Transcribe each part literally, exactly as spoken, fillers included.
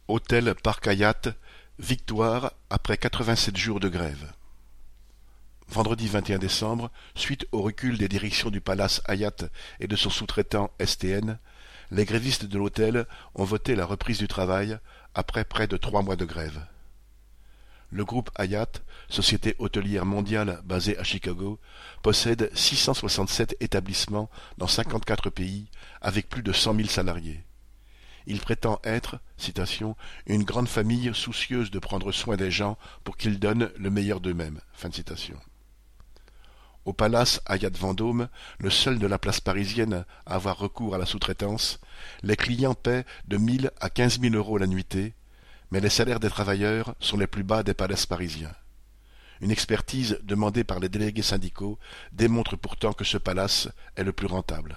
Hôtel Park Hyatt, victoire après quatre-vingt-sept jours de grève. Vendredi vingt et un décembre, suite au recul des directions du Palace Hyatt et de son sous-traitant S T N, les grévistes de l'hôtel ont voté la reprise du travail après près de trois mois de grève. Le groupe Hyatt, société hôtelière mondiale basée à Chicago, possède six cent soixante-sept établissements dans cinquante-quatre pays avec plus de cent mille salariés. Il prétend être, citation, une grande famille soucieuse de prendre soin des gens pour qu'ils donnent le meilleur d'eux-mêmes. Fin de citation. Au Palace Hyatt Vendôme, le seul de la place parisienne à avoir recours à la sous-traitance, les clients paient de mille à quinze mille euros la nuitée, mais les salaires des travailleurs sont les plus bas des palaces parisiens. Une expertise demandée par les délégués syndicaux démontre pourtant que ce palace est le plus rentable.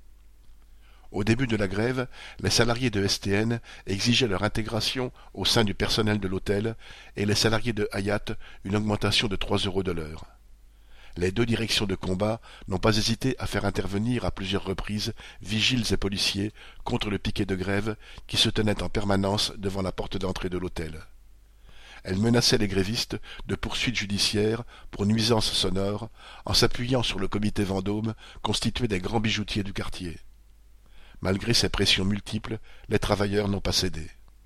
Au début de la grève, les salariés de S T N exigeaient leur intégration au sein du personnel de l'hôtel et les salariés de Hyatt une augmentation de trois euros de l'heure. Les deux directions de combat n'ont pas hésité à faire intervenir à plusieurs reprises vigiles et policiers contre le piquet de grève qui se tenait en permanence devant la porte d'entrée de l'hôtel. Elles menaçaient les grévistes de poursuites judiciaires pour nuisances sonores en s'appuyant sur le comité Vendôme constitué des grands bijoutiers du quartier. Malgré ces pressions multiples, les travailleurs n'ont pas cédé.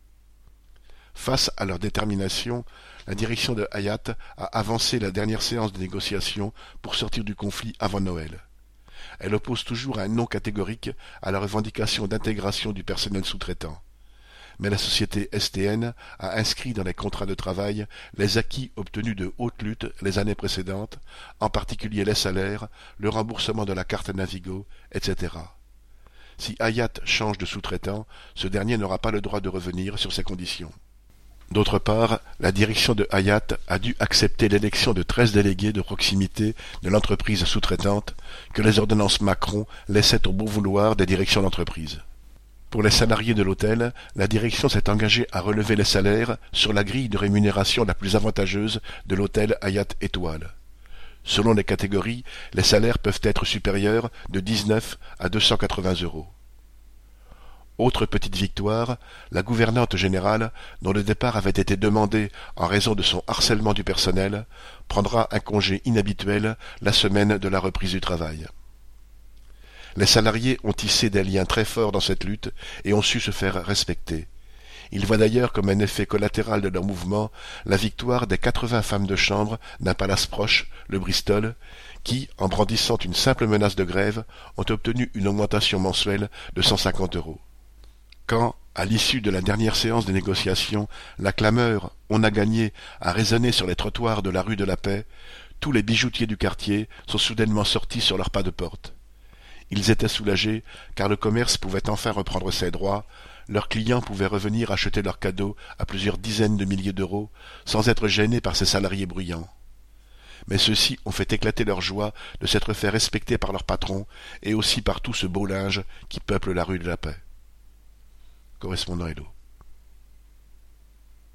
Face à leur détermination, la direction de Hyatt a avancé la dernière séance de négociation pour sortir du conflit avant Noël. Elle oppose toujours un non catégorique à la revendication d'intégration du personnel sous-traitant. Mais la société S T N a inscrit dans les contrats de travail les acquis obtenus de haute lutte les années précédentes, en particulier les salaires, le remboursement de la carte Navigo, et cetera. Si Hyatt change de sous-traitant, ce dernier n'aura pas le droit de revenir sur ces conditions. D'autre part, la direction de Hyatt a dû accepter l'élection de treize délégués de proximité de l'entreprise sous-traitante que les ordonnances Macron laissaient au bon vouloir des directions d'entreprise. Pour les salariés de l'hôtel, la direction s'est engagée à relever les salaires sur la grille de rémunération la plus avantageuse de l'hôtel Hyatt Étoile. Selon les catégories, les salaires peuvent être supérieurs de dix-neuf à deux cent quatre-vingts euros. Autre petite victoire, la gouvernante générale, dont le départ avait été demandé en raison de son harcèlement du personnel, prendra un congé inhabituel la semaine de la reprise du travail. Les salariés ont tissé des liens très forts dans cette lutte et ont su se faire respecter. Ils voient d'ailleurs comme un effet collatéral de leur mouvement la victoire des quatre-vingts femmes de chambre d'un palace proche, le Bristol, qui, en brandissant une simple menace de grève, ont obtenu une augmentation mensuelle de cent cinquante euros. Quand, à l'issue de la dernière séance de négociation, la clameur « On a gagné » a résonné sur les trottoirs de la rue de la Paix, tous les bijoutiers du quartier sont soudainement sortis sur leurs pas de porte. Ils étaient soulagés, car le commerce pouvait enfin reprendre ses droits, leurs clients pouvaient revenir acheter leurs cadeaux à plusieurs dizaines de milliers d'euros, sans être gênés par ces salariés bruyants. Mais ceux-ci ont fait éclater leur joie de s'être fait respecter par leur patron, et aussi par tout ce beau linge qui peuple la rue de la Paix. Correspondant Hello.